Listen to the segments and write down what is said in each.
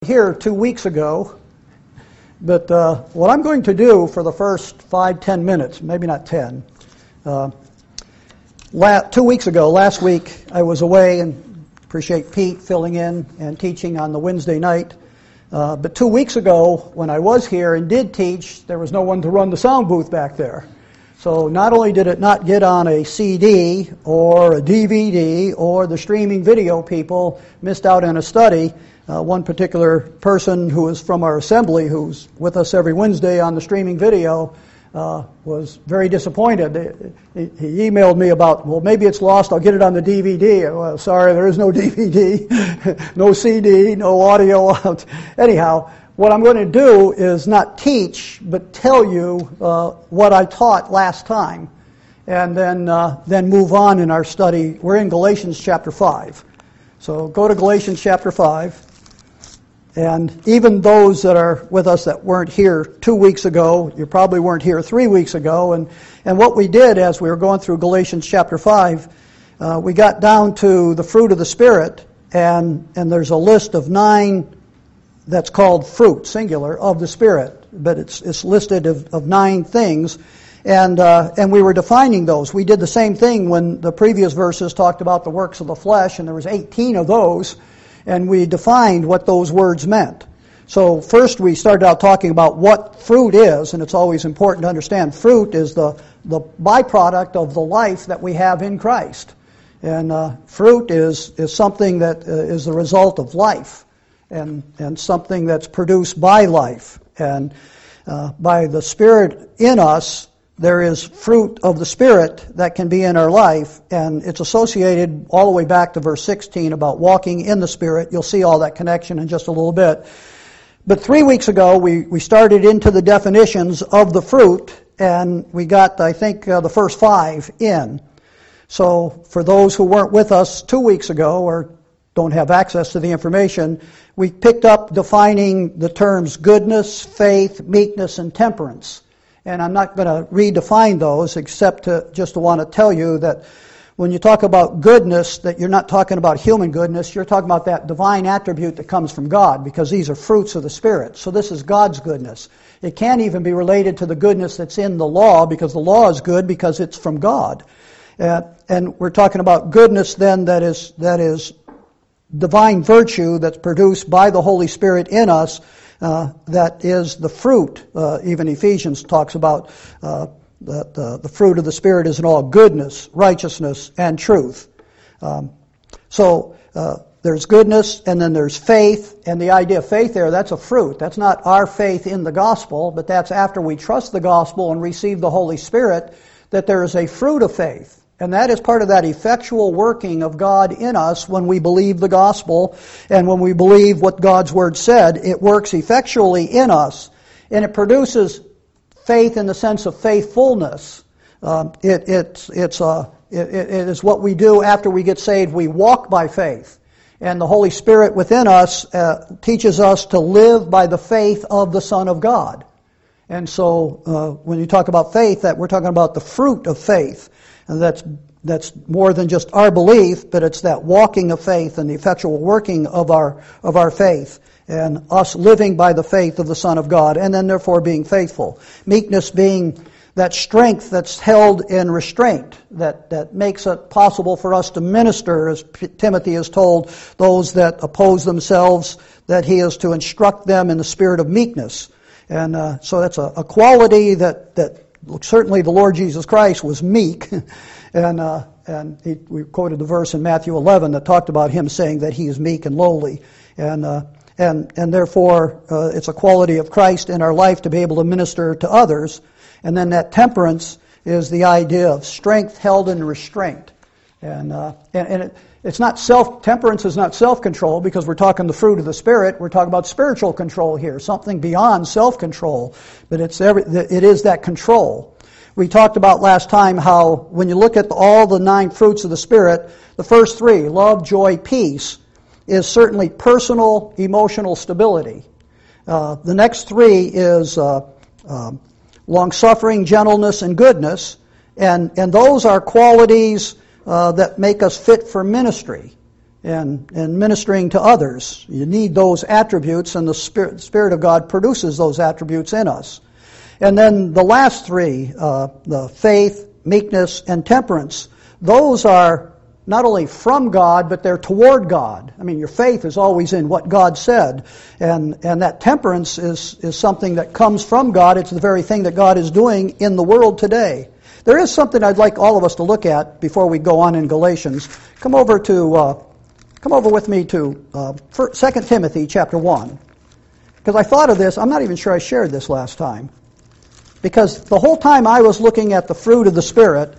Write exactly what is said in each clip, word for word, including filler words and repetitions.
Here two weeks ago, but uh, what I'm going to do for the first five, ten minutes, maybe not ten, uh, la- two weeks ago, last week, I was away, and appreciate Pete filling in and teaching on the Wednesday night. Uh, but two weeks ago, when I was here and did teach, there was no one to run the sound booth back there. So not only did it not get on a C D or a D V D, or the streaming video people missed out on a study. Uh, one particular person who is from our assembly, who's with us every Wednesday on the streaming video, uh, was very disappointed. He, he emailed me about, well, maybe it's lost, I'll get it on the D V D. Well, sorry, there is no D V D, no C D, no audio out. Anyhow, what I'm going to do is not teach, but tell you uh, what I taught last time, and then uh, then move on in our study. We're in Galatians chapter five. So go to Galatians chapter five. And even those that are with us that weren't here two weeks ago, you probably weren't here three weeks ago. And, and what we did as we were going through Galatians chapter five, uh, we got down to the fruit of the Spirit, and, and there's a list of nine that's called fruit, singular, of the Spirit. But it's, it's listed of, of nine things. And, uh, and we were defining those. We did the same thing when the previous verses talked about the works of the flesh, and there was eighteen of those. And we defined what those words meant. So first we started out talking about what fruit is, and it's always important to understand fruit is the, the byproduct of the life that we have in Christ. And uh, fruit is, is something that uh, is the result of life, and, and something that's produced by life. And uh, by the Spirit in us, there is fruit of the Spirit that can be in our life, and it's associated all the way back to verse sixteen about walking in the Spirit. You'll see all that connection in just a little bit. But three weeks ago, we, we started into the definitions of the fruit, and we got, I think, uh, the first five in. So for those who weren't with us two weeks ago or don't have access to the information, we picked up defining the terms goodness, faith, meekness, and temperance. And I'm not going to redefine those, except to just to want to tell you that when you talk about goodness, that you're not talking about human goodness, you're talking about that divine attribute that comes from God, because these are fruits of the Spirit. So this is God's goodness. It can't even be related to the goodness that's in the law, because the law is good because it's from God. Uh, and we're talking about goodness then that is that is divine virtue that's produced by the Holy Spirit in us. Uh, that is the fruit. Uh, even Ephesians talks about uh, that the, the fruit of the Spirit is in all goodness, righteousness, and truth. Um, so uh, there's goodness, and then there's faith, and the idea of faith there, that's a fruit. That's not our faith in the gospel, but that's after we trust the gospel and receive the Holy Spirit, that there is a fruit of faith. And that is part of that effectual working of God in us when we believe the gospel, and when we believe what God's Word said. It works effectually in us, and it produces faith in the sense of faithfulness. Um, it, it, it's, uh, it, it is what we do after we get saved. We walk by faith, and the Holy Spirit within us uh, teaches us to live by the faith of the Son of God. And so uh, when you talk about faith, that we're talking about the fruit of faith. And that's that's more than just our belief, but it's that walking of faith and the effectual working of our of our faith, and us living by the faith of the Son of God, and then therefore being faithful. Meekness being that strength that's held in restraint, that, that makes it possible for us to minister, as Timothy is told, those that oppose themselves, that he is to instruct them in the spirit of meekness. And uh, so that's a, a quality that that certainly the Lord Jesus Christ was meek, and uh, and he, we quoted the verse in Matthew eleven that talked about him saying that he is meek and lowly, and uh, and and therefore uh, it's a quality of Christ in our life to be able to minister to others. And then that temperance is the idea of strength held in restraint, and uh, and, and it, it's not self temperance is not self-control, because we're talking the fruit of the Spirit. We're talking about spiritual control here, something beyond self-control, but it's every, it is that control. We talked about last time how when you look at all the nine fruits of the Spirit, the first three, love, joy, peace, is certainly personal emotional stability. Uh, the next three is uh, um, long-suffering, gentleness, and goodness, and and those are qualities Uh, that make us fit for ministry. and, and ministering to others. You need those attributes, and the Spirit, Spirit of God produces those attributes in us. And then the last three, uh, the faith, meekness, and temperance, those are not only from God, but they're toward God. I mean, your faith is always in what God said. And, and that temperance is, is something that comes from God. It's the very thing that God is doing in the world today. There is something I'd like all of us to look at before we go on in Galatians. Come over to, uh, come over with me to uh, Second Timothy chapter one. Because I thought of this, I'm not even sure I shared this last time. Because the whole time I was looking at the fruit of the Spirit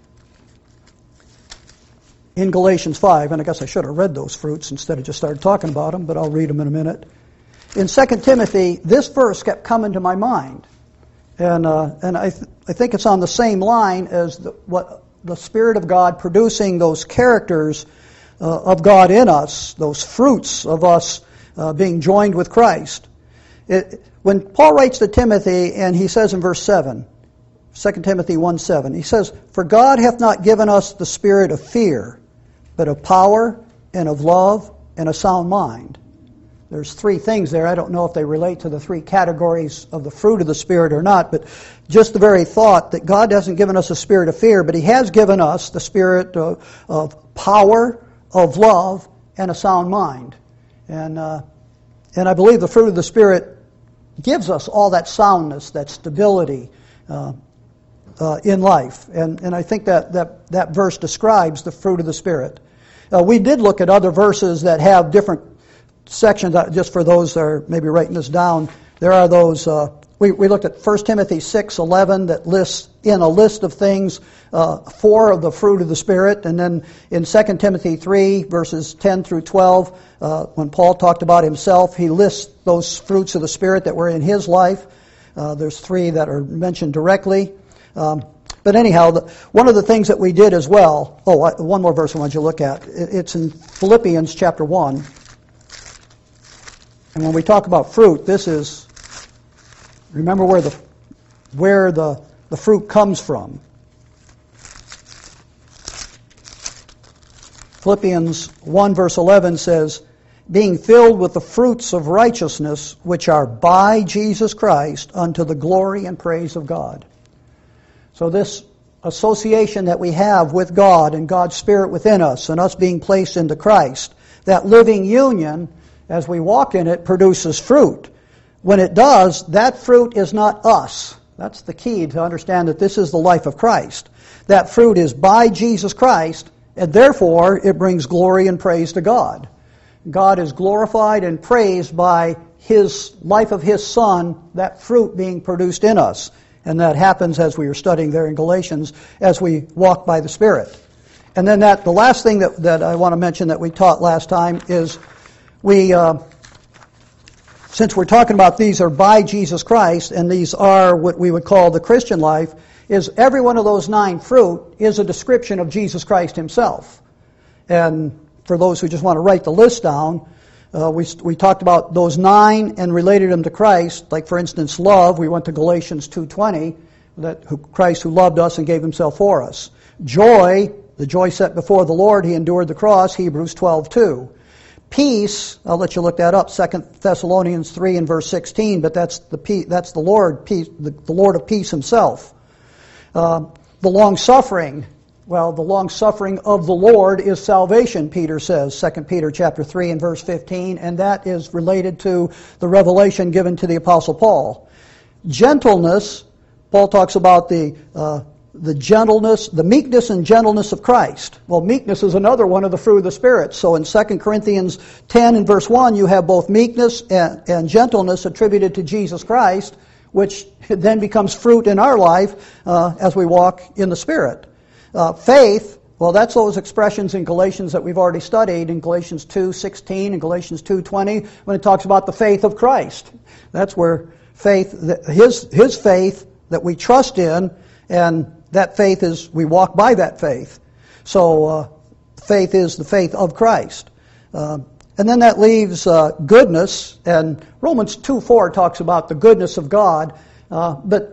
in Galatians five, and I guess I should have read those fruits instead of just started talking about them, but I'll read them in a minute. In Second Timothy, this verse kept coming to my mind. And uh, and I th- I think it's on the same line as the, what the Spirit of God producing those characters uh, of God in us, those fruits of us uh, being joined with Christ. It, when Paul writes to Timothy, and he says in verse seven, Second Timothy one seven, he says, "For God hath not given us the spirit of fear, but of power and of love and a sound mind." There's three things there. I don't know if they relate to the three categories of the fruit of the Spirit or not, but just the very thought that God hasn't given us a spirit of fear, but He has given us the spirit of, of power, of love, and a sound mind. And uh, and I believe the fruit of the Spirit gives us all that soundness, that stability uh, uh, in life. And and I think that, that, that verse describes the fruit of the Spirit. Uh, we did look at other verses that have different sections, just for those that are maybe writing this down. There are those, uh, we, we looked at First Timothy six eleven that lists in a list of things uh, four of the fruit of the Spirit. And then in Second Timothy three, verses ten through twelve, uh, when Paul talked about himself, he lists those fruits of the Spirit that were in his life. Uh, there's three that are mentioned directly. Um, But anyhow, the, one of the things that we did as well, oh, I, one more verse I want you to look at. It, it's in Philippians chapter one. And when we talk about fruit, this is, remember where the where the, the fruit comes from. Philippians one verse eleven says, "Being filled with the fruits of righteousness, which are by Jesus Christ, unto the glory and praise of God." So this association that we have with God and God's Spirit within us and us being placed into Christ, that living union, as we walk in it, produces fruit. When it does, that fruit is not us. That's the key to understand that this is the life of Christ. That fruit is by Jesus Christ, and therefore it brings glory and praise to God. God is glorified and praised by His life of His Son, that fruit being produced in us. And that happens as we were studying there in Galatians, as we walk by the Spirit. And then that the last thing that, that I want to mention that we taught last time is we, uh, since we're talking about these are by Jesus Christ, and these are what we would call the Christian life, is every one of those nine fruit is a description of Jesus Christ Himself. And for those who just want to write the list down, Uh, we we talked about those nine and related them to Christ. Like, for instance, love. We went to Galatians two twenty, that who, Christ who loved us and gave Himself for us. Joy, the joy set before the Lord, He endured the cross. Hebrews twelve two. Peace. I'll let you look that up. Second Thessalonians three and verse sixteen. But that's the that's the Lord peace, the, the Lord of peace Himself. Uh, the long suffing. Well, the long-suffering of the Lord is salvation, Peter says, Second Peter chapter three and verse fifteen, and that is related to the revelation given to the Apostle Paul. Gentleness, Paul talks about the uh, the gentleness, the meekness and gentleness of Christ. Well, meekness is another one of the fruit of the Spirit. So in Second Corinthians ten and verse one, you have both meekness and, and gentleness attributed to Jesus Christ, which then becomes fruit in our life uh, as we walk in the Spirit. Uh, faith, well, that's those expressions in Galatians that we've already studied, in Galatians two sixteen and Galatians two twenty, when it talks about the faith of Christ. That's where faith, His His faith that we trust in, and that faith is, we walk by that faith. So uh, faith is the faith of Christ. Uh, and then that leaves uh, goodness, and Romans two four talks about the goodness of God, uh, but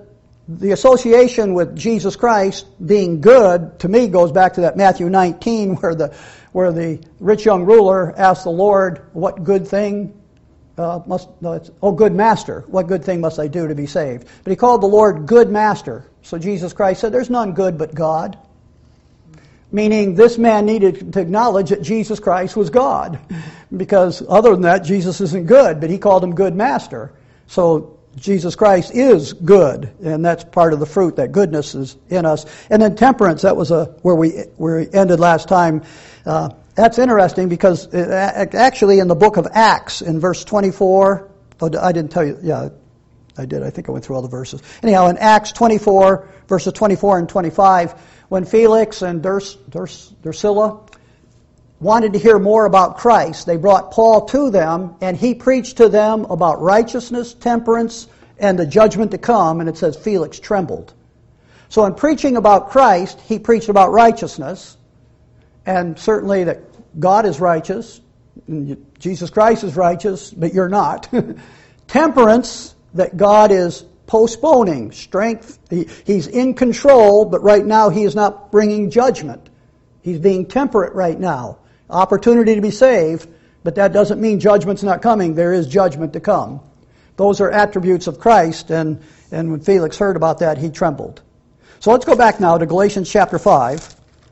the association with Jesus Christ being good, to me, goes back to that Matthew nineteen where the where the rich young ruler asked the Lord, what good thing uh, must, no, it's, oh, good master, what good thing must I do to be saved? But he called the Lord good master. So Jesus Christ said, there's none good but God. Meaning this man needed to acknowledge that Jesus Christ was God. Because other than that, Jesus isn't good, but he called him good master. So Jesus Christ is good, and that's part of the fruit, that goodness is in us. And then temperance, that was a, where we where we ended last time. Uh, that's interesting because it, actually in the book of Acts, in verse twenty-four, oh, I didn't tell you, yeah, I did, I think I went through all the verses. Anyhow, in Acts twenty-four, verses twenty-four and twenty-five, when Felix and Durs, Durs, Drusilla wanted to hear more about Christ, they brought Paul to them, and he preached to them about righteousness, temperance, and the judgment to come, and it says Felix trembled. So in preaching about Christ, he preached about righteousness, and certainly that God is righteous, and Jesus Christ is righteous, but you're not. Temperance, that God is postponing. Strength, he, he's in control, but right now he is not bringing judgment. He's being temperate right now. Opportunity to be saved, but that doesn't mean judgment's not coming. There is judgment to come. Those are attributes of Christ, and, and when Felix heard about that, he trembled. So let's go back now to Galatians chapter five.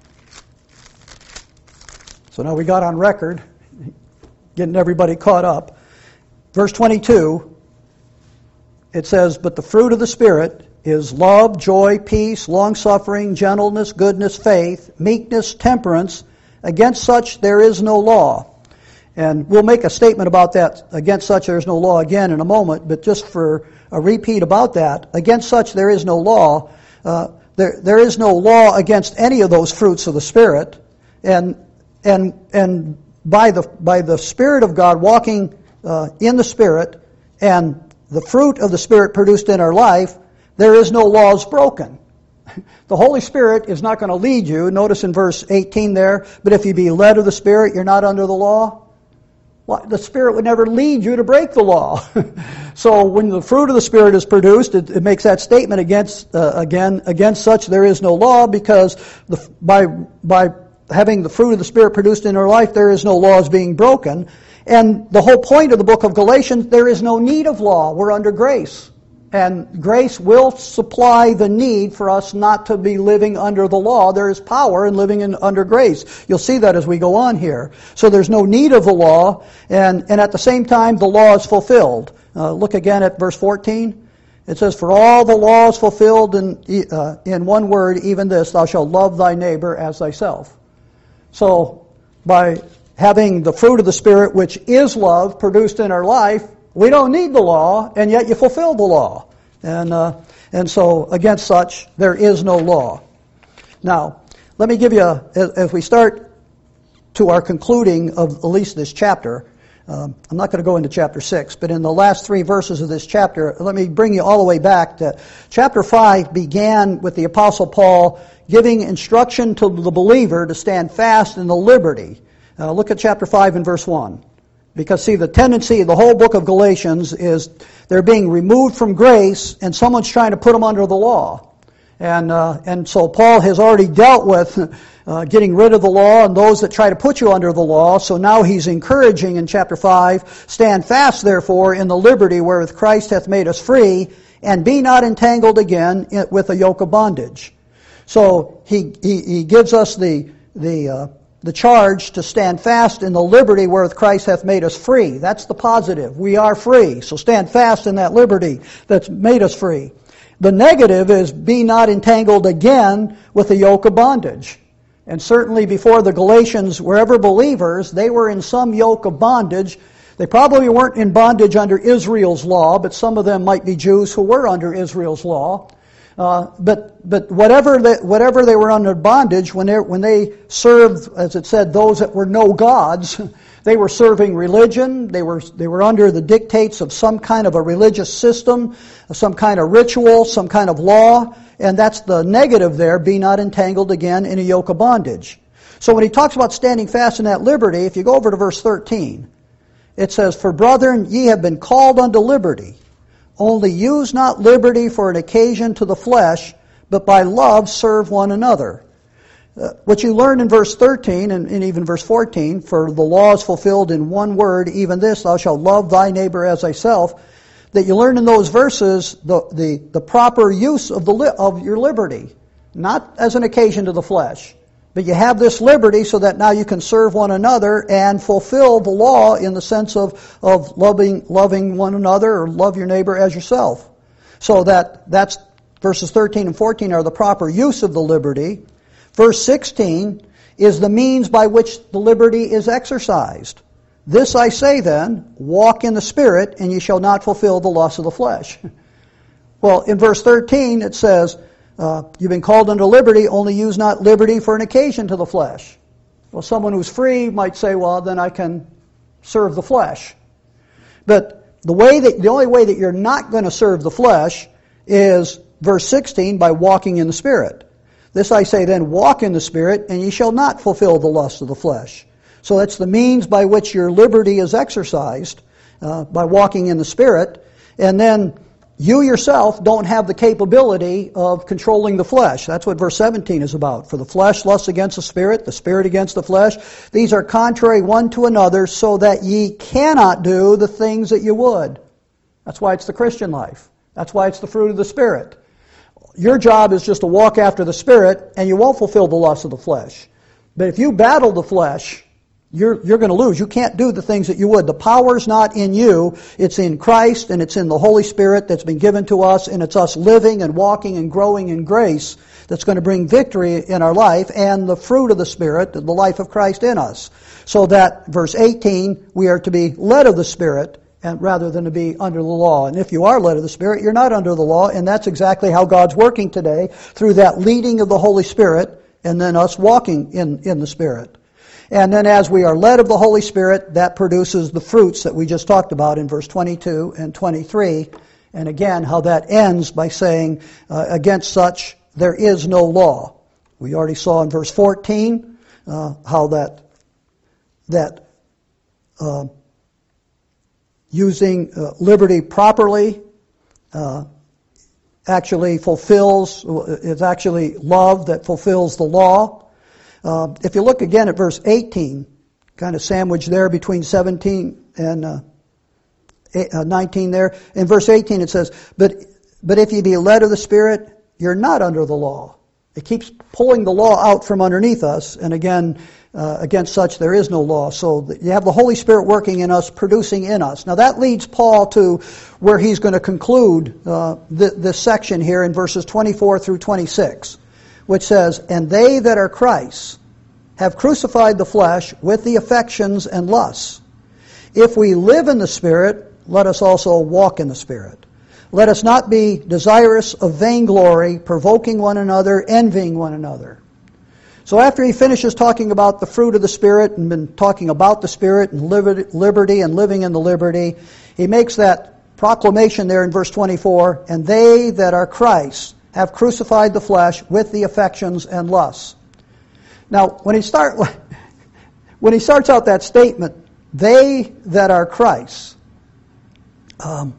So now we got on record, getting everybody caught up. Verse twenty-two, it says, but the fruit of the Spirit is love, joy, peace, long-suffering, gentleness, goodness, faith, meekness, temperance. Against such there is no law. And we'll make a statement about that, against such there is no law, again in a moment, but just for a repeat about that, against such there is no law. Uh, there, there is no law against any of those fruits of the Spirit. And and and by the by the Spirit of God, walking uh, in the Spirit, and the fruit of the Spirit produced in our life, there is no laws broken. The Holy Spirit is not going to lead you. Notice in verse eighteen there, but if you be led of the Spirit, you're not under the law. Well, the Spirit would never lead you to break the law. So when the fruit of the Spirit is produced, it, it makes that statement against, uh, again, against such there is no law, because the, by, by having the fruit of the Spirit produced in our life, there is no laws being broken. And the whole point of the book of Galatians, there is no need of law. We're under grace. And grace will supply the need for us not to be living under the law. There is power in living in, under grace. You'll see that as we go on here. So there's no need of the law, and, and at the same time, the law is fulfilled. Uh, look again at verse fourteen. It says, for all the law is fulfilled in, uh, in one word, even this, thou shalt love thy neighbor as thyself. So by having the fruit of the Spirit, which is love, produced in our life, we don't need the law, and yet you fulfill the law. And uh, and so against such, there is no law. Now, let me give you, a, as we start to our concluding of at least this chapter, um, I'm not going to go into chapter six, but in the last three verses of this chapter, let me bring you all the way back to chapter five began with the Apostle Paul giving instruction to the believer to stand fast in the liberty. Uh, look at chapter five and verse one. Because, see, the tendency of the whole book of Galatians is they're being removed from grace, and someone's trying to put them under the law. And uh, and so Paul has already dealt with uh, getting rid of the law and those that try to put you under the law. So now he's encouraging in chapter five, stand fast, therefore, in the liberty wherewith Christ hath made us free, and be not entangled again with a yoke of bondage. So he he, he gives us the the uh, the charge to stand fast in the liberty wherewith Christ hath made us free. That's the positive. We are free. So stand fast in that liberty that's made us free. The negative is be not entangled again with a yoke of bondage. And certainly before the Galatians were ever believers, they were in some yoke of bondage. They probably weren't in bondage under Israel's law, but some of them might be Jews who were under Israel's law. Uh, but but whatever they, whatever they were under bondage, when they when they served, as it said, those that were no gods, they were serving religion. They were they were under the dictates of some kind of a religious system, some kind of ritual, some kind of law, and that's the negative there. Be not entangled again in a yoke of bondage. So when he talks about standing fast in that liberty, if you go over to verse thirteen, it says, "For brethren, ye have been called unto liberty. Only use not liberty for an occasion to the flesh, but by love serve one another. Uh, what you learn in verse thirteen and, and even verse fourteen, for the law is fulfilled in one word, even this, thou shalt love thy neighbor as thyself, that you learn in those verses the, the, the proper use of, the li- of your liberty, not as an occasion to the flesh, but you have this liberty so that now you can serve one another and fulfill the law in the sense of, of loving, loving one another or love your neighbor as yourself. So that that's verses thirteen and fourteen are the proper use of the liberty. Verse sixteen is the means by which the liberty is exercised. This I say then, walk in the Spirit, and ye shall not fulfill the lust of the flesh. Well, in verse thirteen it says, uh, you've been called unto liberty, only use not liberty for an occasion to the flesh. Well, someone who's free might say, well, then I can serve the flesh. But the way that the only way that you're not going to serve the flesh is verse sixteen, by walking in the Spirit. This I say then, walk in the Spirit, and ye shall not fulfill the lust of the flesh. So that's the means by which your liberty is exercised, uh, by walking in the Spirit. And then you yourself don't have the capability of controlling the flesh. That's what verse seventeen is about. For the flesh lusts against the Spirit, the Spirit against the flesh. These are contrary one to another, so that ye cannot do the things that you would. That's why it's the Christian life. That's why it's the fruit of the Spirit. Your job is just to walk after the Spirit, and you won't fulfill the lust of the flesh. But if you battle the flesh, you're, you're going to lose. You can't do the things that you would. The power's not in you. It's in Christ, and it's in the Holy Spirit that's been given to us, and it's us living and walking and growing in grace that's going to bring victory in our life, and the fruit of the Spirit, the life of Christ in us. So that, verse eighteen, we are to be led of the Spirit, and rather than to be under the law. And if you are led of the Spirit, you're not under the law, and that's exactly how God's working today, through that leading of the Holy Spirit, and then us walking in, in the Spirit. And then as we are led of the Holy Spirit, that produces the fruits that we just talked about in verse twenty-two and twenty-three. And again, how that ends by saying, uh, against such there is no law. We already saw in verse fourteen uh, how that, that uh, using uh, liberty properly uh, actually fulfills, it's actually love that fulfills the law. Uh, if you look again at verse eighteen, kind of sandwiched there between seventeen and uh, nineteen there. In verse eighteen it says, but, but if ye be led of the Spirit, you're not under the law. It keeps pulling the law out from underneath us, and again, uh, against such there is no law. So you have the Holy Spirit working in us, producing in us. Now that leads Paul to where he's going to conclude uh, th- this section here in verses twenty-four through twenty-six, which says, and they that are Christ's have crucified the flesh with the affections and lusts. If we live in the Spirit, let us also walk in the Spirit. Let us not be desirous of vainglory, provoking one another, envying one another. So after he finishes talking about the fruit of the Spirit and been talking about the Spirit and liberty and living in the liberty, he makes that proclamation there in verse twenty-four, and they that are Christ's have crucified the flesh with the affections and lusts. Now, when he start, when he starts out that statement, they that are Christ's, um,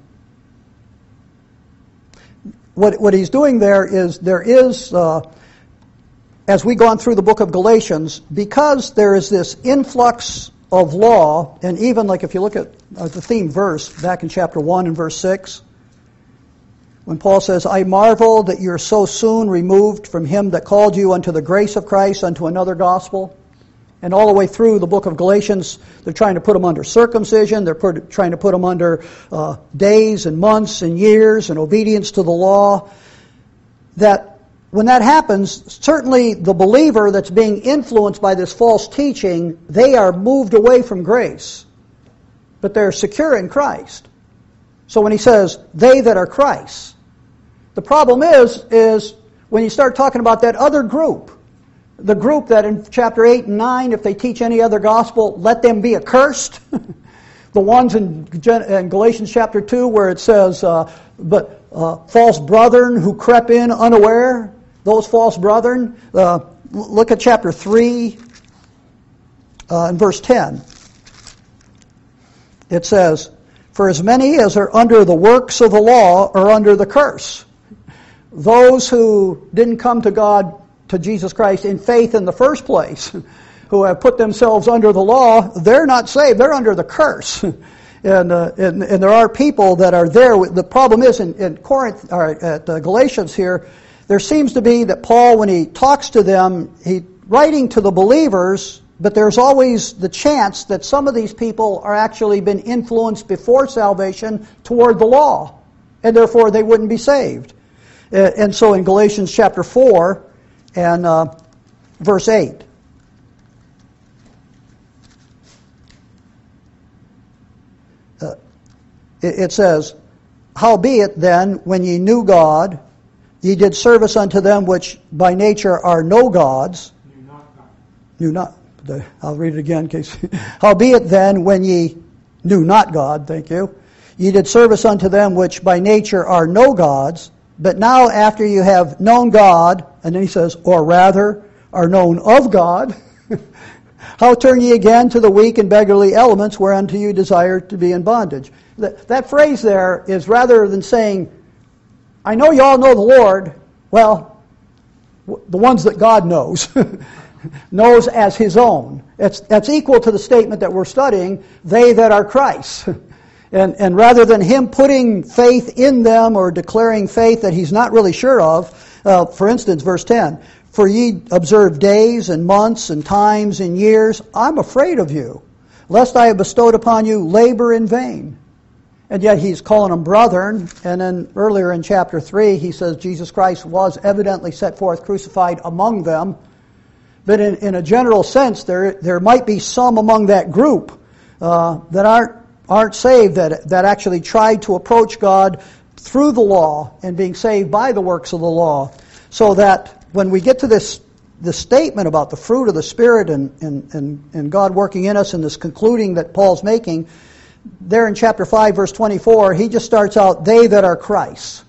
What, what he's doing there is, there is, uh, as we go on through the book of Galatians, because there is this influx of law, and even like if you look at uh, the theme verse back in chapter one and verse six, when Paul says, I marvel that you're so soon removed from him that called you unto the grace of Christ, unto another gospel. And all the way through the book of Galatians, they're trying to put them under circumcision. They're put, trying to put them under uh, days and months and years and obedience to the law. That when that happens, certainly the believer that's being influenced by this false teaching, they are moved away from grace. But they're secure in Christ. So when he says, they that are Christ's, the problem is, is when you start talking about that other group, the group that in chapter eight and nine, if they teach any other gospel, let them be accursed. The ones in, in Galatians chapter two where it says, uh, but uh, false brethren who crept in unaware, those false brethren. Uh, look at chapter three uh, and verse ten. It says, For as many as are under the works of the law are under the curse. Those who didn't come to God, to Jesus Christ, in faith in the first place, who have put themselves under the law, they're not saved. They're under the curse. And, uh, and, and there are people that are there. The problem is in, in Corinth, or at uh, Galatians here, there seems to be that Paul, when he talks to them, he writing to the believers, but there's always the chance that some of these people are actually been influenced before salvation toward the law, and therefore they wouldn't be saved. And so in Galatians chapter four and uh, verse eight, uh, it, it says, Howbeit then, when ye knew God, ye did service unto them which by nature are no gods. Knew not God. Knew not. I'll read it again in case. Howbeit then, when ye knew not God, thank you, ye did service unto them which by nature are no gods, but now after you have known God, and then he says, or rather, are known of God, how turn ye again to the weak and beggarly elements whereunto you desire to be in bondage? That, that phrase there is rather than saying, I know you all know the Lord, well, the ones that God knows, knows as His own. It's, that's equal to the statement that we're studying, they that are Christ. And, and rather than Him putting faith in them or declaring faith that He's not really sure of, uh, for instance, verse ten, for ye observe days and months and times and years, I'm afraid of you, lest I have bestowed upon you labor in vain. And yet he's calling them brethren. And then earlier in chapter three, he says Jesus Christ was evidently set forth crucified among them. But in, in a general sense, there there might be some among that group uh, that aren't aren't saved, that that actually tried to approach God through the law and being saved by the works of the law. So that when we get to this this statement about the fruit of the Spirit and and, and, and God working in us, and this concluding that Paul's making, there in chapter five, verse twenty-four, he just starts out, they that are Christ.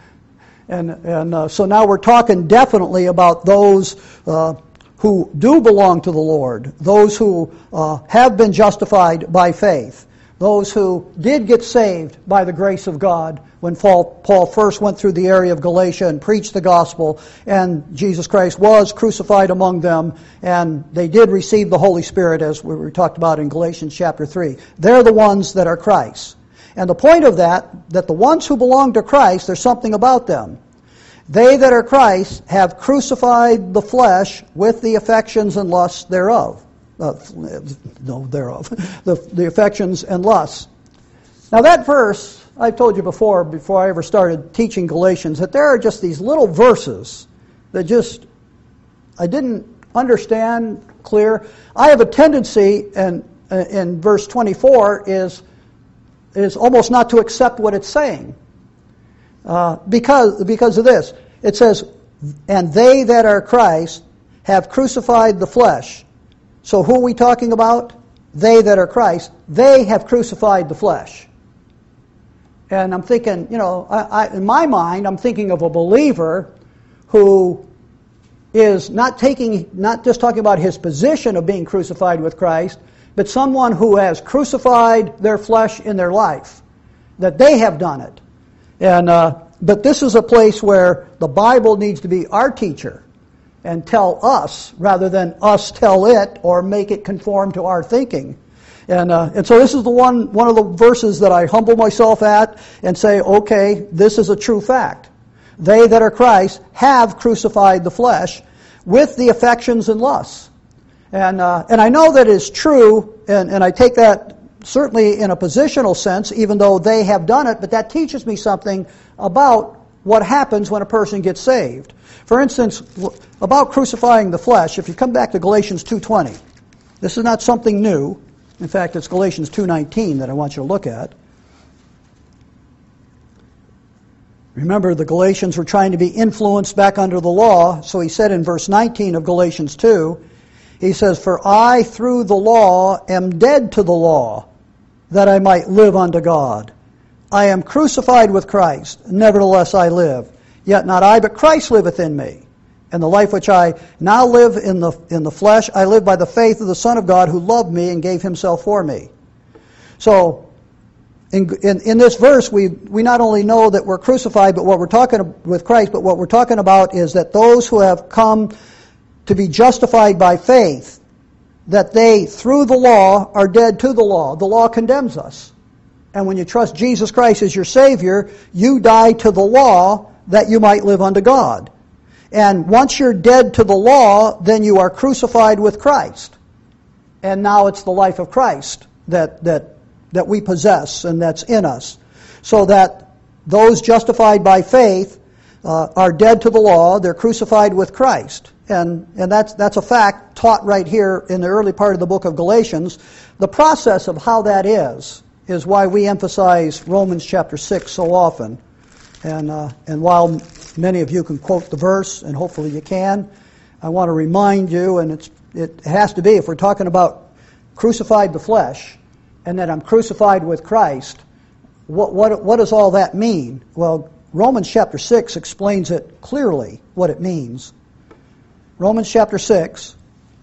and and uh, so now we're talking definitely about those uh, who do belong to the Lord, those who uh, have been justified by faith, those who did get saved by the grace of God when Paul first went through the area of Galatia and preached the gospel, and Jesus Christ was crucified among them, and they did receive the Holy Spirit, as we talked about in Galatians chapter three. They're the ones that are Christ. And the point of that, that the ones who belong to Christ, there's something about them. They that are Christ have crucified the flesh with the affections and lusts thereof. Uh, no, thereof. the, the affections and lusts. Now that verse, I've told you before, before I ever started teaching Galatians, that there are just these little verses that just, I didn't understand clear. I have a tendency, and in verse twenty-four, is, is almost not to accept what it's saying. Uh, because, because of this. It says, and they that are Christ have crucified the flesh. So who are we talking about? They that are Christ. They have crucified the flesh. And I'm thinking, you know, I, I, in my mind, I'm thinking of a believer who is not taking, not just talking about his position of being crucified with Christ, but someone who has crucified their flesh in their life, that they have done it. And uh, but this is a place where the Bible needs to be our teacher and tell us rather than us tell it or make it conform to our thinking. And uh, and so this is the one one of the verses that I humble myself at and say, okay, this is a true fact. They that are Christ have crucified the flesh with the affections and lusts. And uh, and I know that is true, and, and I take that certainly in a positional sense, even though they have done it, but that teaches me something about what happens when a person gets saved. For instance, about crucifying the flesh, if you come back to Galatians two twenty, this is not something new. In fact, it's Galatians two nineteen that I want you to look at. Remember, the Galatians were trying to be influenced back under the law, so he said in verse nineteen of Galatians two, he says, for I through the law am dead to the law, that I might live unto God. I am crucified with Christ, nevertheless I live. Yet not I, but Christ liveth in me. And the life which I now live in the in the flesh, I live by the faith of the Son of God who loved me and gave himself for me. So, in, in, in this verse, we, we not only know that we're crucified, but what we're talking with Christ, but what we're talking about is that those who have come to be justified by faith, that they, through the law, are dead to the law. The law condemns us. And when you trust Jesus Christ as your Savior, you die to the law that you might live unto God. And once you're dead to the law, then you are crucified with Christ. And now it's the life of Christ that that that we possess and that's in us. So that those justified by faith uh, are dead to the law, they're crucified with Christ. And and that's that's a fact taught right here in the early part of the book of Galatians. The process of how that is is why we emphasize Romans chapter six so often. And uh, and while many of you can quote the verse, and hopefully you can, I want to remind you, and it's it has to be, if we're talking about crucified the flesh, and that I'm crucified with Christ, what what what does all that mean? Well, Romans chapter six explains it clearly what it means. Romans chapter six.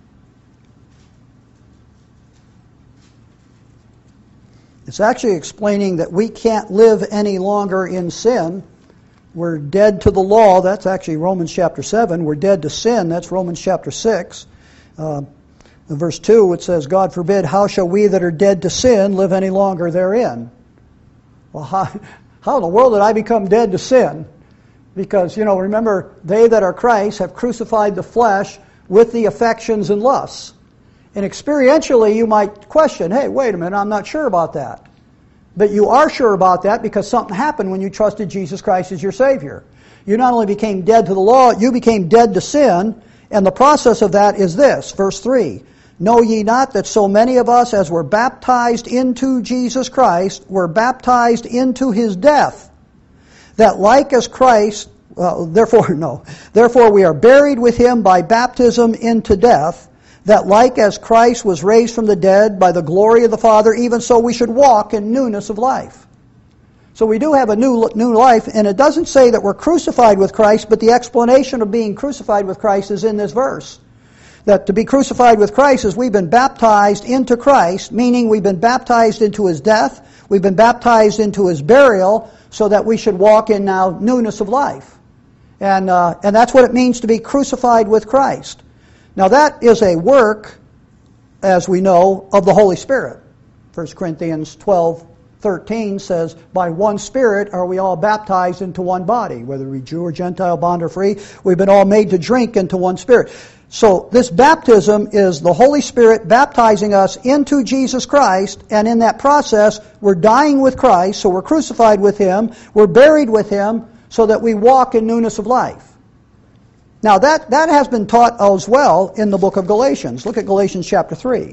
It's actually explaining that we can't live any longer in sin. We're dead to the law. That's actually Romans chapter seven. We're dead to sin. That's Romans chapter six. Uh, in verse two, it says, God forbid, how shall we that are dead to sin live any longer therein? Well, how, how in the world did I become dead to sin? Because, you know, remember, they that are Christ have crucified the flesh with the affections and lusts. And experientially, you might question, hey, wait a minute, I'm not sure about that. But you are sure about that because something happened when you trusted Jesus Christ as your Savior. You not only became dead to the law, you became dead to sin. And the process of that is this, verse three. Know ye not that so many of us as were baptized into Jesus Christ were baptized into His death? That like as Christ, uh, therefore, no, therefore we are buried with Him by baptism into death, that like as Christ was raised from the dead by the glory of the Father, even so we should walk in newness of life. So we do have a new new life, and it doesn't say that we're crucified with Christ, but the explanation of being crucified with Christ is in this verse. That to be crucified with Christ is we've been baptized into Christ, meaning we've been baptized into His death, we've been baptized into His burial, so that we should walk in now newness of life. And uh, and that's what it means to be crucified with Christ. Now that is a work, as we know, of the Holy Spirit. First Corinthians twelve thirteen says, by one Spirit are we all baptized into one body, whether we Jew or Gentile, bond or free, we've been all made to drink into one Spirit. So this baptism is the Holy Spirit baptizing us into Jesus Christ, and in that process we're dying with Christ, so we're crucified with Him, we're buried with Him, so that we walk in newness of life. Now that, that has been taught as well in the book of Galatians. Look at Galatians chapter three.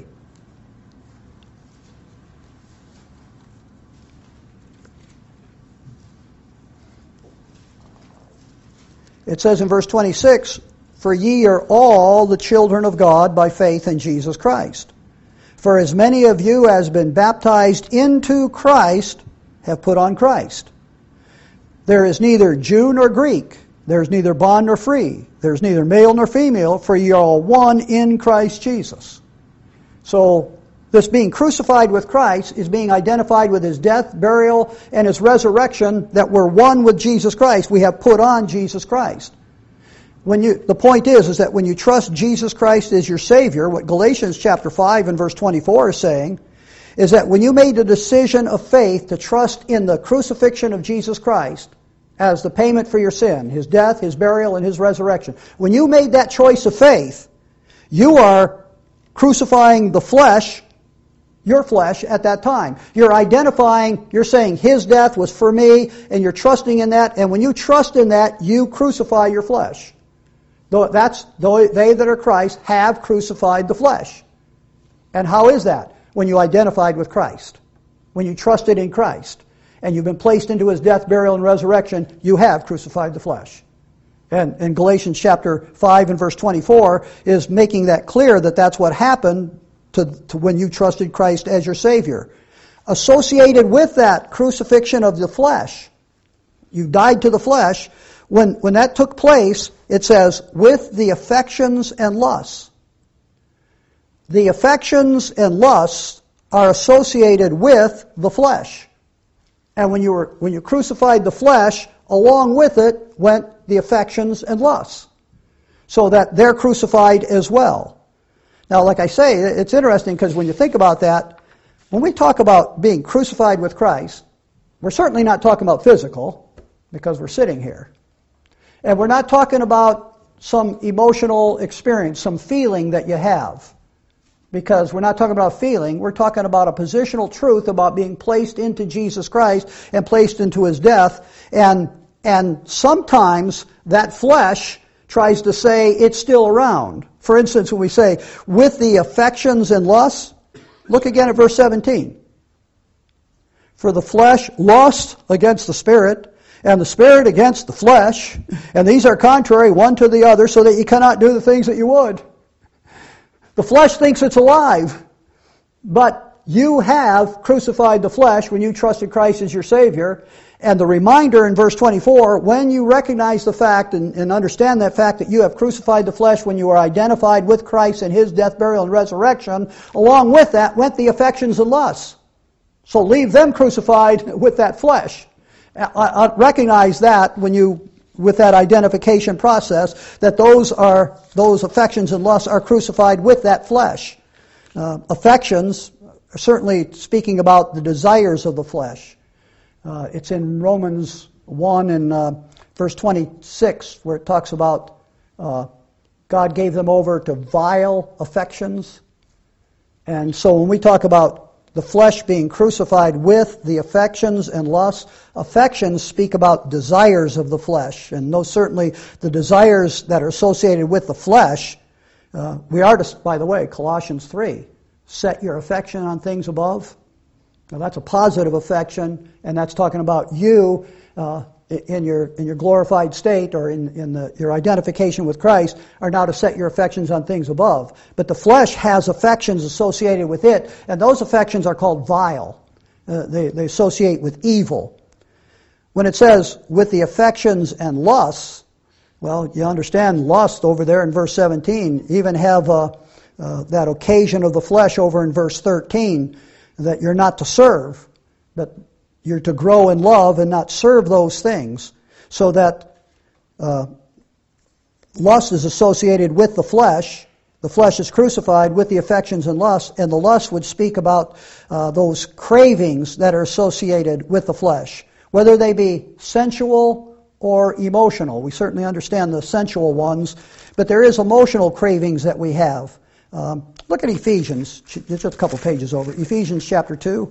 It says in verse twenty-six, for ye are all the children of God by faith in Jesus Christ. For as many of you as been baptized into Christ have put on Christ. There is neither Jew nor Greek. There is neither bond nor free. There is neither male nor female, for ye are all one in Christ Jesus. So this being crucified with Christ is being identified with His death, burial, and His resurrection, that we're one with Jesus Christ. We have put on Jesus Christ. When you, the point is, is that when you trust Jesus Christ as your Savior, what Galatians chapter five and verse twenty-four is saying, is that when you made the decision of faith to trust in the crucifixion of Jesus Christ as the payment for your sin, His death, His burial, and His resurrection, when you made that choice of faith, you are crucifying the flesh, your flesh, at that time. You're identifying, you're saying His death was for me, and you're trusting in that, and when you trust in that, you crucify your flesh. Though that's though they that are Christ have crucified the flesh. And how is that? When you identified with Christ. When you trusted in Christ. And you've been placed into His death, burial, and resurrection, you have crucified the flesh. And, and Galatians chapter five and verse twenty-four is making that clear that that's what happened to, to when you trusted Christ as your Savior. Associated with that crucifixion of the flesh, you died to the flesh. When, when that took place, it says, with the affections and lusts. The affections and lusts are associated with the flesh. And when you were when you crucified the flesh, along with it went the affections and lusts. So that they're crucified as well. Now, like I say, it's interesting because when you think about that, when we talk about being crucified with Christ, we're certainly not talking about physical, because we're sitting here. And we're not talking about some emotional experience, some feeling that you have. Because we're not talking about feeling, we're talking about a positional truth about being placed into Jesus Christ and placed into His death. And, and sometimes that flesh tries to say it's still around. For instance, when we say, with the affections and lusts, look again at verse seventeen. For the flesh lusts against the Spirit, and the Spirit against the flesh, and these are contrary one to the other, so that you cannot do the things that you would. The flesh thinks it's alive, but you have crucified the flesh when you trusted Christ as your Savior. And the reminder in verse twenty-four, when you recognize the fact and, and understand that fact that you have crucified the flesh when you are identified with Christ in His death, burial, and resurrection, along with that went the affections and lusts. So leave them crucified with that flesh. I, I recognize that when you, with that identification process, that those are those affections and lusts are crucified with that flesh. Uh, affections are certainly speaking about the desires of the flesh. Uh, it's in Romans one and uh, verse twenty-six where it talks about uh, God gave them over to vile affections. And so when we talk about the flesh being crucified with the affections and lusts, affections speak about desires of the flesh. And most certainly the desires that are associated with the flesh, uh, we are to, by the way, Colossians three, set your affection on things above. Now that's a positive affection, and that's talking about you uh, in your in your glorified state or in, in the, your identification with Christ are now to set your affections on things above. But the flesh has affections associated with it, and those affections are called vile. Uh, they, they associate with evil. When it says, with the affections and lusts, well, you understand lust over there in verse seventeen, even have uh, uh, that occasion of the flesh over in verse thirteen, that you're not to serve, but you're to grow in love and not serve those things. So that uh, lust is associated with the flesh. The flesh is crucified with the affections and lusts, and the lust would speak about uh, those cravings that are associated with the flesh, whether they be sensual or emotional. We certainly understand the sensual ones, but there is emotional cravings that we have. Um, look at Ephesians, just a couple pages over. Ephesians chapter two.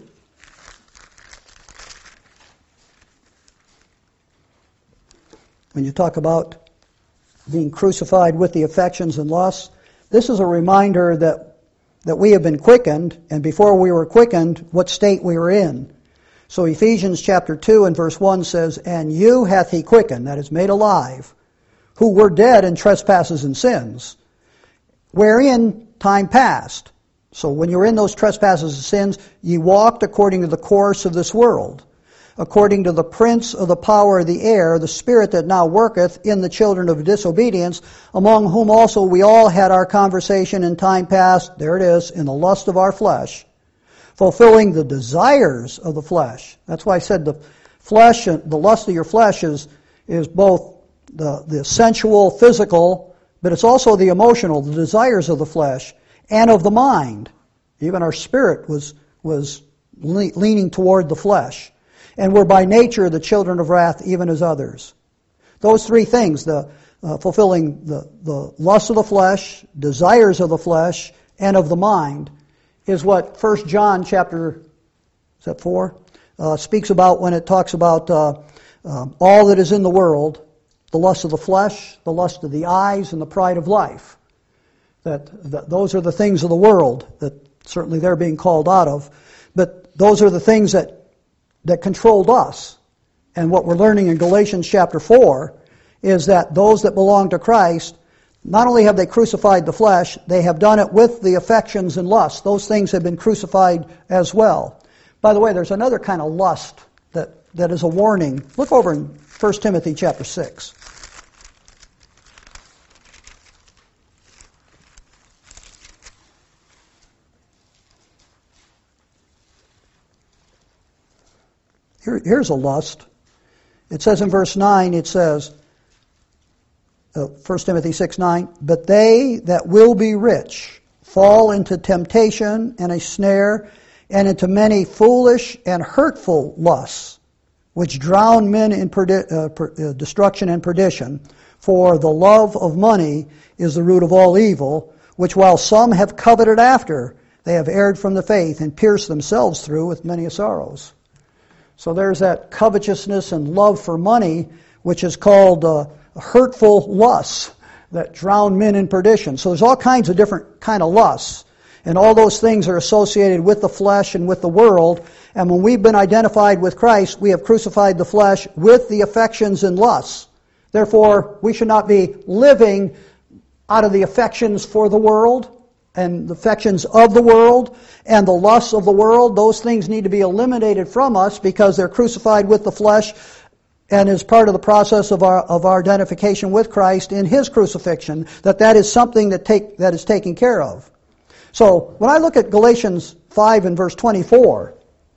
When you talk about being crucified with the affections and lusts, this is a reminder that, that we have been quickened, and before we were quickened, what state we were in. So Ephesians chapter two and verse one says, and you hath He quickened, that is made alive, who were dead in trespasses and sins, wherein time past. So when you were in those trespasses and sins, ye walked according to the course of this world, according to the prince of the power of the air, the spirit that now worketh in the children of disobedience, among whom also we all had our conversation in time past, there it is, in the lust of our flesh, fulfilling the desires of the flesh. That's why I said the flesh, the lust of your flesh is, is both the, the sensual, physical, but it's also the emotional, the desires of the flesh, and of the mind. Even our spirit was, was le- leaning toward the flesh. And we're by nature the children of wrath, even as others. Those three things, the uh, fulfilling the, the lust of the flesh, desires of the flesh, and of the mind, is what First John chapter, is that four, uh, speaks about when it talks about uh, uh, all that is in the world, the lust of the flesh, the lust of the eyes, and the pride of life. That, that those are the things of the world that certainly they're being called out of. But those are the things that that controlled us. And what we're learning in Galatians chapter four is that those that belong to Christ, not only have they crucified the flesh, they have done it with the affections and lusts. Those things have been crucified as well. By the way, there's another kind of lust that, that is a warning. Look over in First Timothy chapter six. Here, here's a lust. It says in verse nine, it says, uh, First Timothy six nine, but they that will be rich fall into temptation and a snare, and into many foolish and hurtful lusts, which drown men in perdi- uh, per, uh, destruction and perdition. For the love of money is the root of all evil, which while some have coveted after, they have erred from the faith and pierced themselves through with many sorrows. So there's that covetousness and love for money, which is called uh, hurtful lusts that drown men in perdition. So there's all kinds of different kind of lusts. And all those things are associated with the flesh and with the world. And when we've been identified with Christ, we have crucified the flesh with the affections and lusts. Therefore, we should not be living out of the affections for the world and the affections of the world and the lusts of the world. Those things need to be eliminated from us because they're crucified with the flesh and is part of the process of our of our identification with Christ in His crucifixion, that that is something that take that is taken care of. So when I look at Galatians five and verse twenty-four,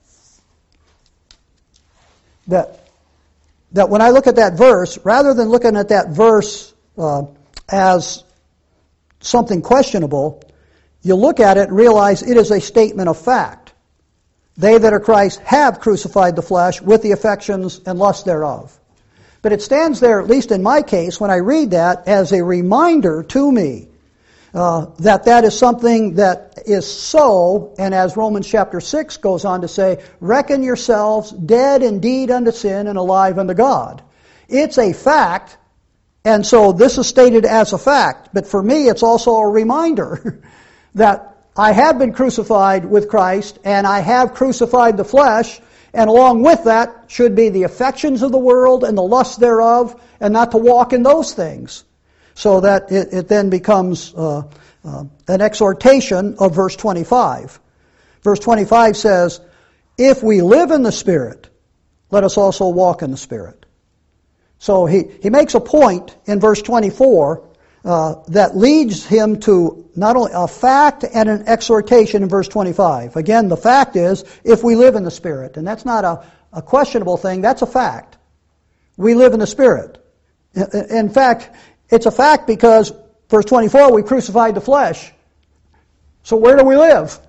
that that when I look at that verse, rather than looking at that verse uh, as something questionable, you look at it and realize it is a statement of fact. They that are Christ have crucified the flesh with the affections and lusts thereof. But it stands there, at least in my case, when I read that, as a reminder to me uh, that that is something that is so, and as Romans chapter six goes on to say, reckon yourselves dead indeed unto sin and alive unto God. It's a fact, and so this is stated as a fact. But for me, it's also a reminder that I have been crucified with Christ, and I have crucified the flesh, and along with that should be the affections of the world and the lusts thereof, and not to walk in those things. So that it, it then becomes uh, uh, an exhortation of verse twenty-five. Verse twenty-five says, if we live in the Spirit, let us also walk in the Spirit. So he, he makes a point in verse twenty-four uh, that leads him to not only a fact and an exhortation in verse twenty-five. Again, the fact is, if we live in the Spirit. And that's not a, a questionable thing, that's a fact. We live in the Spirit. In fact, it's a fact because, verse twenty-four, we crucified the flesh. So where do we live?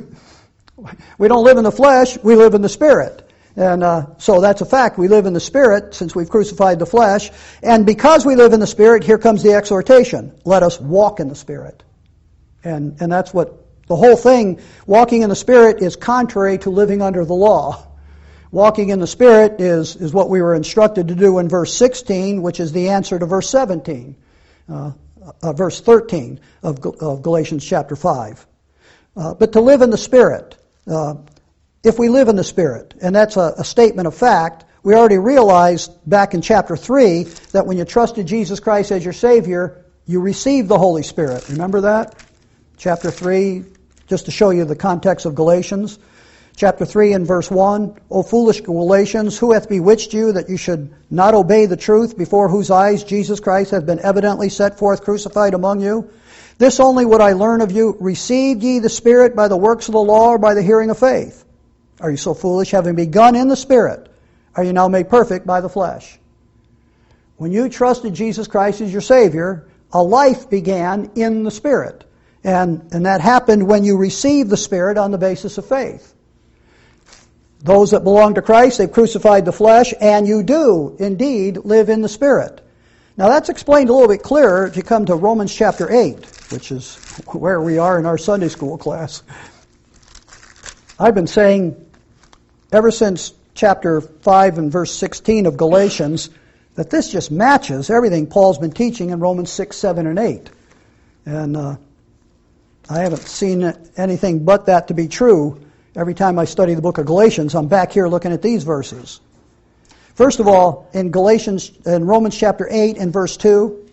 We don't live in the flesh, we live in the Spirit. And uh, so that's a fact. We live in the Spirit since we've crucified the flesh. And because we live in the Spirit, here comes the exhortation. Let us walk in the Spirit. And and that's what the whole thing, walking in the Spirit, is contrary to living under the law. Walking in the Spirit is, is what we were instructed to do in verse sixteen, which is the answer to verse seventeen, uh, uh, verse thirteen of, of Galatians chapter five. Uh, but to live in the Spirit, uh, if we live in the Spirit, and that's a, a statement of fact, we already realized back in chapter three that when you trusted Jesus Christ as your Savior, you received the Holy Spirit. Remember that? Chapter three, just to show you the context of Galatians. Chapter three and verse one, O foolish Galatians, who hath bewitched you that you should not obey the truth, before whose eyes Jesus Christ hath been evidently set forth crucified among you? This only would I learn of you, received ye the Spirit by the works of the law or by the hearing of faith? Are you so foolish, having begun in the Spirit, are you now made perfect by the flesh? When you trusted Jesus Christ as your Savior, a life began in the Spirit. And, and that happened when you received the Spirit on the basis of faith. Those that belong to Christ, they've crucified the flesh, and you do indeed live in the Spirit. Now that's explained a little bit clearer if you come to Romans chapter eight, which is where we are in our Sunday school class. I've been saying ever since chapter five and verse sixteen of Galatians that this just matches everything Paul's been teaching in Romans six, seven, and eight. And uh, I haven't seen anything but that to be true. Every time I study the book of Galatians, I'm back here looking at these verses. First of all, in Galatians, in Romans chapter eight and verse two,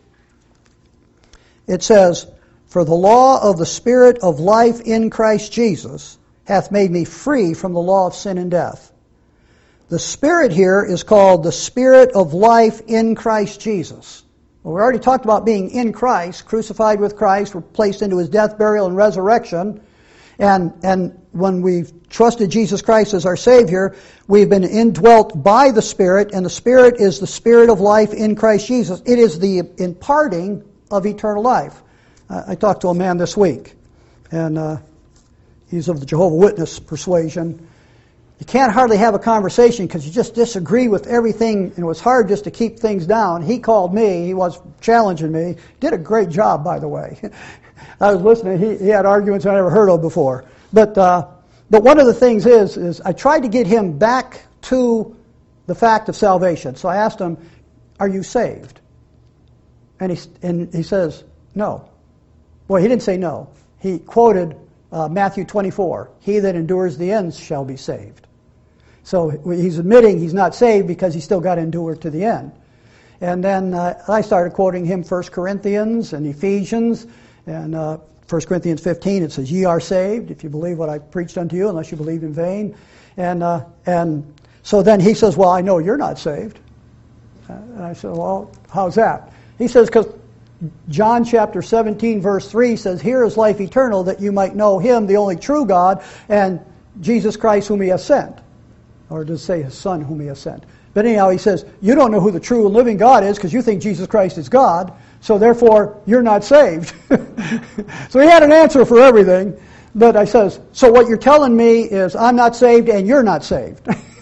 it says, For the law of the Spirit of life in Christ Jesus hath made me free from the law of sin and death. The Spirit here is called the Spirit of life in Christ Jesus. Well, we already talked about being in Christ, crucified with Christ, we're placed into His death, burial, and resurrection. And, and when we've trusted Jesus Christ as our Savior, we've been indwelt by the Spirit, and the Spirit is the Spirit of life in Christ Jesus. It is the imparting of eternal life. Uh, I talked to a man this week, and uh, he's of the Jehovah's Witness persuasion. You can't hardly have a conversation because you just disagree with everything, and it was hard just to keep things down. He called me. He was challenging me. Did a great job, by the way. I was listening. He, he had arguments I never heard of before. But uh, but one of the things is, is I tried to get him back to the fact of salvation. So I asked him, are you saved? And he, and he says, no. Well, he didn't say no. He quoted uh, Matthew twenty-four, he that endures the end shall be saved. So he's admitting he's not saved because he's still got to endure to the end. And then uh, I started quoting him First Corinthians and Ephesians. And uh, First Corinthians fifteen, it says, ye are saved if you believe what I preached unto you, unless you believe in vain. And uh, and so then he says, well, I know you're not saved. Uh, and I said, well, how's that? He says, because John chapter seventeen, verse three says, here is life eternal, that you might know him, the only true God, and Jesus Christ whom he has sent. Or does it say his Son whom he has sent? But anyhow, he says, you don't know who the true and living God is because you think Jesus Christ is God, so therefore you're not saved. So he had an answer for everything. But I says, so what you're telling me is I'm not saved and you're not saved.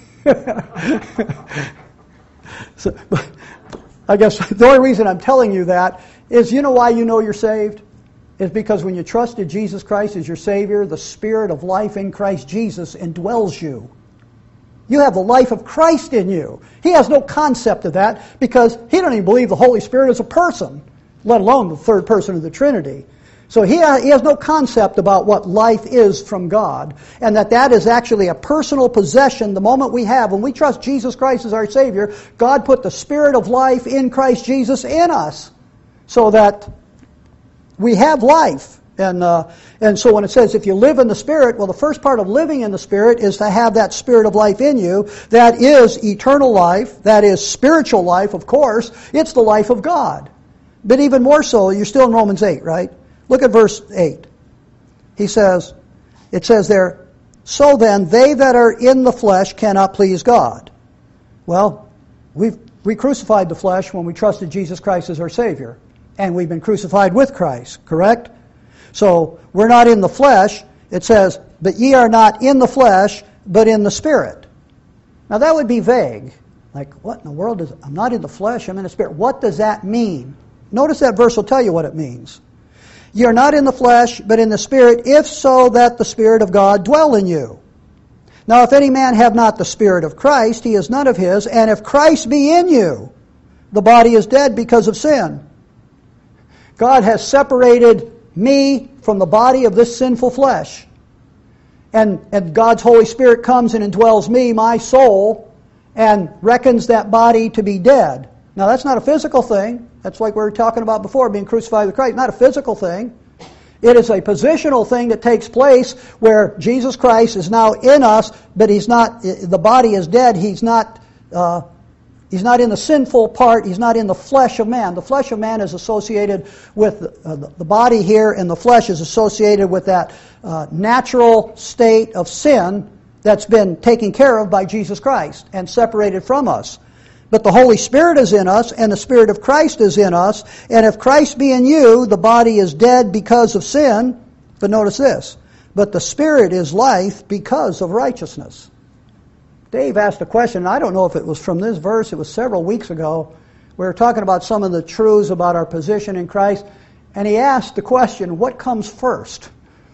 So, I guess the only reason I'm telling you that is, you know why you know you're saved? Is because when you trusted Jesus Christ as your Savior, the Spirit of life in Christ Jesus indwells you. You have the life of Christ in you. He has no concept of that because he doesn't even believe the Holy Spirit is a person, let alone the third person of the Trinity. So he, he has no concept about what life is from God, and that that is actually a personal possession the moment we have. When we trust Jesus Christ as our Savior, God put the Spirit of life in Christ Jesus in us so that we have life. And uh, and so when it says if you live in the Spirit, well, the first part of living in the Spirit is to have that Spirit of life in you. That is eternal life. That is spiritual life, of course. It's the life of God. But even more so, you're still in Romans eight, right? Look at verse eight. He says, it says there, so then they that are in the flesh cannot please God. Well, we've we crucified the flesh when we trusted Jesus Christ as our Savior. And we've been crucified with Christ, correct? So we're not in the flesh. It says, but ye are not in the flesh, but in the Spirit. Now that would be vague. Like, what in the world is, I'm not in the flesh, I'm in the Spirit. What does that mean? Notice that verse will tell you what it means. Ye are not in the flesh, but in the Spirit, if so that the Spirit of God dwell in you. Now if any man have not the Spirit of Christ, he is none of his. And if Christ be in you, the body is dead because of sin. God has separated me from the body of this sinful flesh. And, and God's Holy Spirit comes and indwells me, my soul, and reckons that body to be dead. Now that's not a physical thing. That's like we were talking about before, being crucified with Christ. Not a physical thing. It is a positional thing that takes place where Jesus Christ is now in us, but he's not, the body is dead. He's not uh, He's not in the sinful part. He's not in the flesh of man. The flesh of man is associated with uh, the body here, and the flesh is associated with that uh, natural state of sin that's been taken care of by Jesus Christ and separated from us. But the Holy Spirit is in us, and the Spirit of Christ is in us. And if Christ be in you, the body is dead because of sin. But notice this, but the Spirit is life because of righteousness. Dave asked a question, and I don't know if it was from this verse, it was several weeks ago. We were talking about some of the truths about our position in Christ, and he asked the question, what comes first?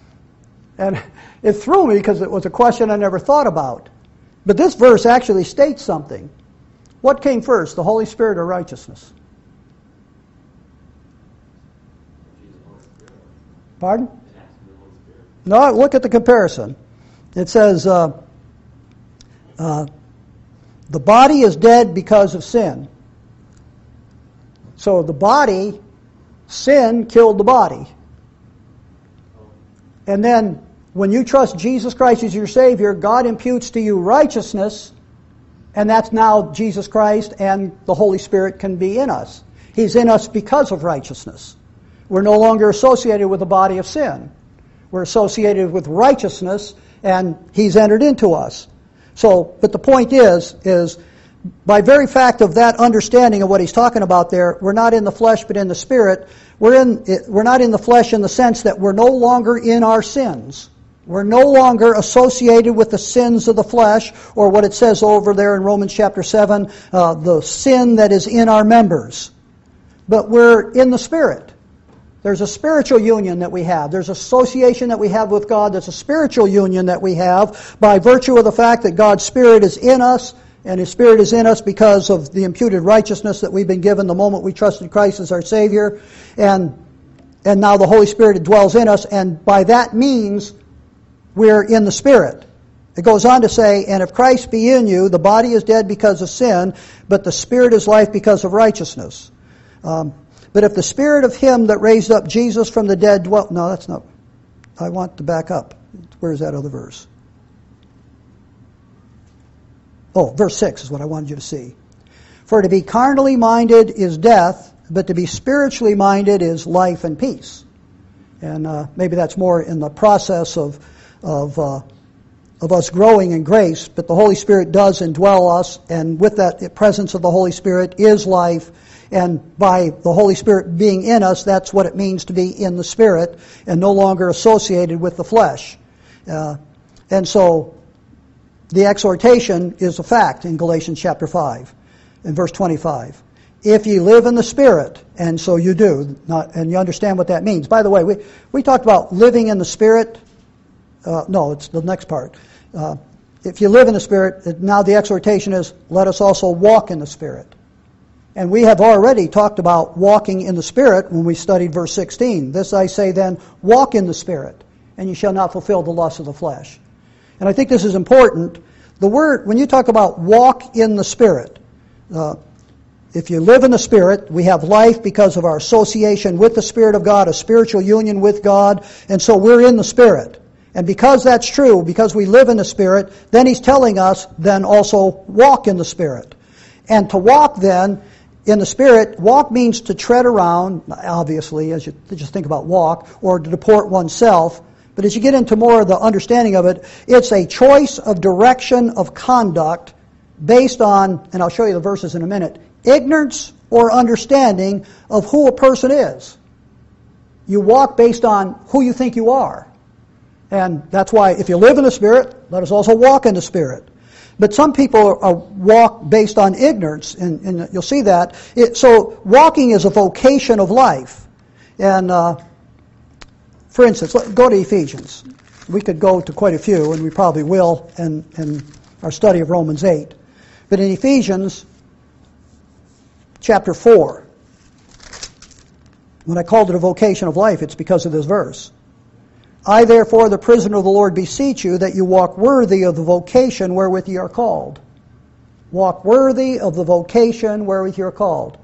And it threw me because it was a question I never thought about. But this verse actually states something. What came first, the Holy Spirit or righteousness? Pardon? No, look at the comparison. It says, uh, uh, the body is dead because of sin. So the body, sin killed the body. And then when you trust Jesus Christ as your Savior, God imputes to you righteousness, and that's now Jesus Christ, and the Holy Spirit can be in us. He's in us because of righteousness. We're no longer associated with the body of sin. We're associated with righteousness, and He's entered into us. So, but the point is, is by very fact of that understanding of what he's talking about there, we're not in the flesh but in the Spirit. We're in, we're not in the flesh in the sense that we're no longer in our sins. We're no longer associated with the sins of the flesh, or what it says over there in Romans chapter seven, uh, the sin that is in our members. But we're in the Spirit. There's a spiritual union that we have. There's association that we have with God. There's a spiritual union that we have by virtue of the fact that God's Spirit is in us, and His Spirit is in us because of the imputed righteousness that we've been given the moment we trusted Christ as our Savior. And, and now the Holy Spirit dwells in us, and by that means we're in the Spirit. It goes on to say, and if Christ be in you, the body is dead because of sin, but the Spirit is life because of righteousness. Um, But if the Spirit of Him that raised up Jesus from the dead dwell... No, that's not... I want to back up. Where's that other verse? Oh, verse six is what I wanted you to see. For to be carnally minded is death, but to be spiritually minded is life and peace. And uh, maybe that's more in the process of of uh, of us growing in grace, but the Holy Spirit does indwell us, and with that presence of the Holy Spirit is life. And by the Holy Spirit being in us, that's what it means to be in the Spirit and no longer associated with the flesh. Uh, and so the exhortation is a fact in Galatians chapter five, in verse twenty-five. If ye live in the Spirit, and so you do, not, and you understand what that means. By the way, we, we talked about living in the Spirit. Uh, no, it's the next part. Uh, if you live in the Spirit, now the exhortation is, let us also walk in the Spirit. And we have already talked about walking in the Spirit when we studied verse sixteen. This I say then, walk in the Spirit, and you shall not fulfill the lusts of the flesh. And I think this is important. The word, when you talk about walk in the Spirit, uh, if you live in the Spirit, we have life because of our association with the Spirit of God, a spiritual union with God, and so we're in the Spirit. And because that's true, because we live in the Spirit, then he's telling us, then also walk in the Spirit. And to walk then in the Spirit, walk means to tread around, obviously, as you just think about walk, or to deport oneself. But as you get into more of the understanding of it, it's a choice of direction of conduct based on, and I'll show you the verses in a minute, ignorance or understanding of who a person is. You walk based on who you think you are. And that's why if you live in the Spirit, let us also walk in the Spirit. But some people are walk based on ignorance, and, and you'll see that. It, so walking is a vocation of life. And uh, for instance, let, go to Ephesians. We could go to quite a few, and we probably will in, in our study of Romans eight. But in Ephesians chapter four, when I called it a vocation of life, it's because of this verse. I, therefore, the prisoner of the Lord, beseech you that you walk worthy of the vocation wherewith ye are called. Walk worthy of the vocation wherewith you are called.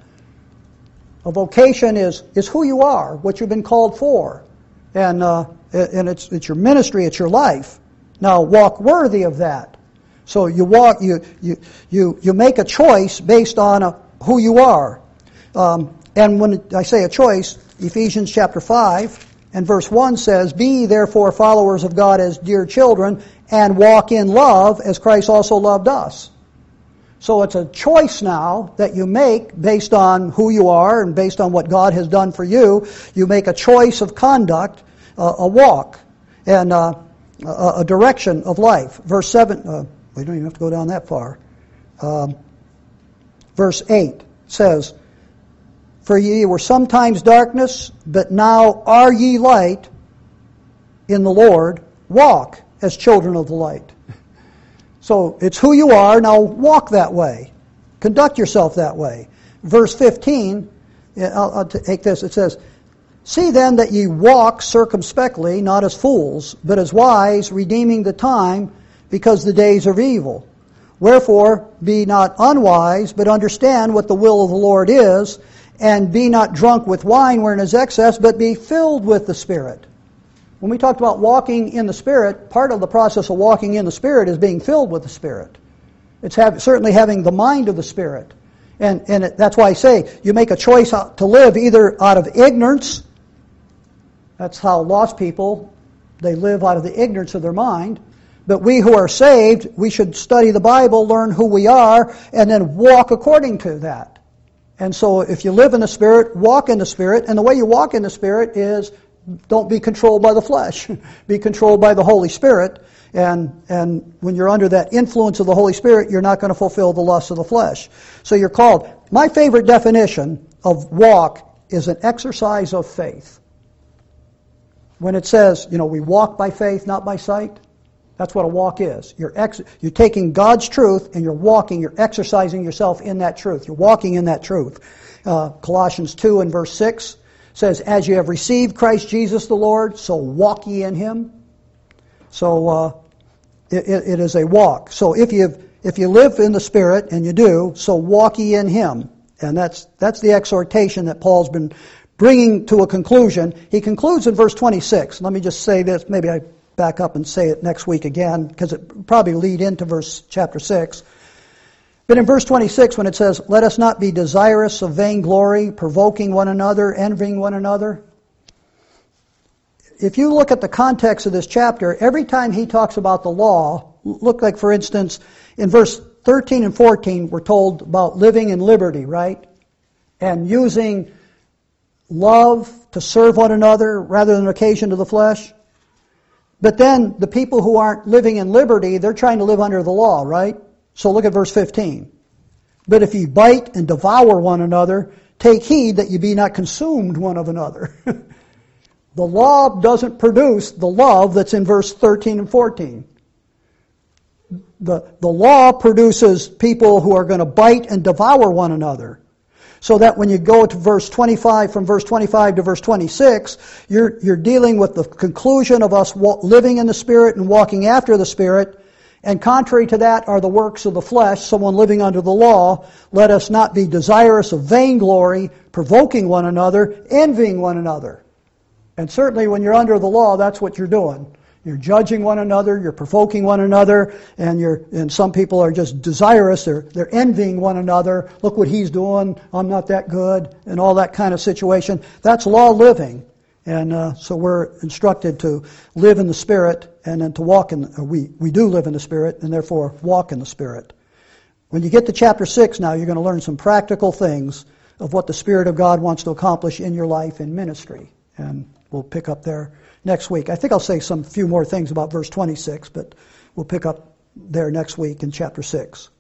A vocation is, is who you are, what you've been called for. And, uh, and it's, it's your ministry, it's your life. Now, walk worthy of that. So you walk, you, you, you, you make a choice based on a, who you are. Um, and when I say a choice, Ephesians chapter five, and verse one says, be ye therefore followers of God as dear children, and walk in love as Christ also loved us. So it's a choice now that you make based on who you are and based on what God has done for you. You make a choice of conduct, uh, a walk, and uh, a, a direction of life. Verse seven, uh, we don't even have to go down that far. Um, verse eight says, for ye were sometimes darkness, but now are ye light in the Lord. Walk as children of the light. So it's who you are, now walk that way. Conduct yourself that way. Verse fifteen, I'll, I'll take this, it says, see then that ye walk circumspectly, not as fools, but as wise, redeeming the time, because the days are evil. Wherefore, be not unwise, but understand what the will of the Lord is, and be not drunk with wine wherein is excess, but be filled with the Spirit. When we talked about walking in the Spirit, part of the process of walking in the Spirit is being filled with the Spirit. It's have, certainly having the mind of the Spirit. And, and it, that's why I say, you make a choice to live either out of ignorance, that's how lost people They live out of the ignorance of their mind. But we who are saved, we should study the Bible, learn who we are, and then walk according to that. And so if you live in the Spirit, walk in the Spirit. And the way you walk in the Spirit is don't be controlled by the flesh. Be controlled by the Holy Spirit. And and when you're under that influence of the Holy Spirit, you're not going to fulfill the lusts of the flesh. So you're called. My favorite definition of walk is an exercise of faith. When it says, you know, we walk by faith, not by sight, that's what a walk is. You're ex- you're taking God's truth and you're walking, you're exercising yourself in that truth. You're walking in that truth. Uh, Colossians two and verse six says, as you have received Christ Jesus the Lord, so walk ye in Him. So uh, it, it is a walk. So if you if you live in the Spirit, and you do, so walk ye in Him. And that's that's the exhortation that Paul's been bringing to a conclusion. He concludes in verse twenty-six. Let me just say this. Maybe I back up and say it next week again, because it probably lead into verse chapter six. But in verse twenty-six, when it says, let us not be desirous of vainglory, provoking one another, envying one another. If you look at the context of this chapter, every time he talks about the law, look like, for instance, in verse thirteen and fourteen, we're told about living in liberty, right? And using love to serve one another rather than occasion to the flesh. But then the people who aren't living in liberty, they're trying to live under the law, right? So look at verse fifteen. But if ye bite and devour one another, take heed that ye be not consumed one of another. The law doesn't produce the love that's in verse thirteen and fourteen. The, the law produces people who are going to bite and devour one another. So that when you go to verse twenty-five, from verse twenty-five to verse twenty-six, you're, you're dealing with the conclusion of us living in the Spirit and walking after the Spirit. And contrary to that are the works of the flesh, someone living under the law. Let us not be desirous of vainglory, provoking one another, envying one another. And certainly when you're under the law, that's what you're doing. You're judging one another, you're provoking one another, and you're and some people are just desirous, they're they're envying one another. Look what he's doing, I'm not that good, and all that kind of situation. That's law living. And uh, so we're instructed to live in the Spirit, and then to walk in, uh, we, we do live in the Spirit, and therefore walk in the Spirit. When you get to chapter six now, you're going to learn some practical things of what the Spirit of God wants to accomplish in your life in ministry. And we'll pick up there next week. I think I'll say some few more things about verse twenty-six, but we'll pick up there next week in chapter six.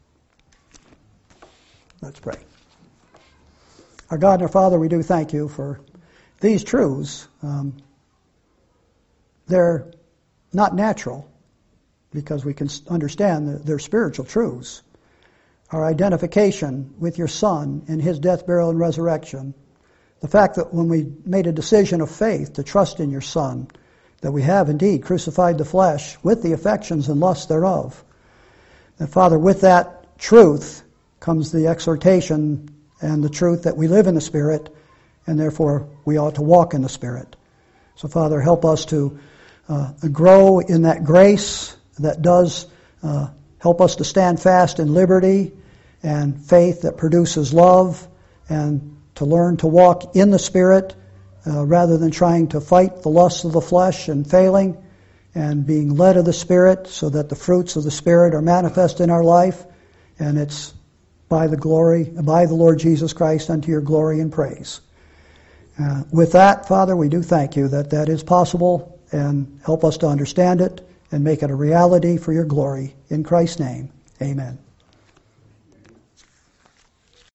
Let's pray. Our God and our Father, we do thank you for these truths. Um, they're not natural, because we can understand that they're spiritual truths. Our identification with your Son in His death, burial, and resurrection. The fact that when we made a decision of faith to trust in your Son, that we have indeed crucified the flesh with the affections and lusts thereof. And Father, with that truth comes the exhortation and the truth that we live in the Spirit, and therefore we ought to walk in the Spirit. So Father, help us to uh, grow in that grace that does uh, help us to stand fast in liberty and faith that produces love, and to learn to walk in the Spirit uh, rather than trying to fight the lusts of the flesh and failing, and being led of the Spirit so that the fruits of the Spirit are manifest in our life, and it's by the glory, by the Lord Jesus Christ, unto your glory and praise. Uh, with that, Father, we do thank you that that is possible, and help us to understand it and make it a reality for your glory. In Christ's name, amen.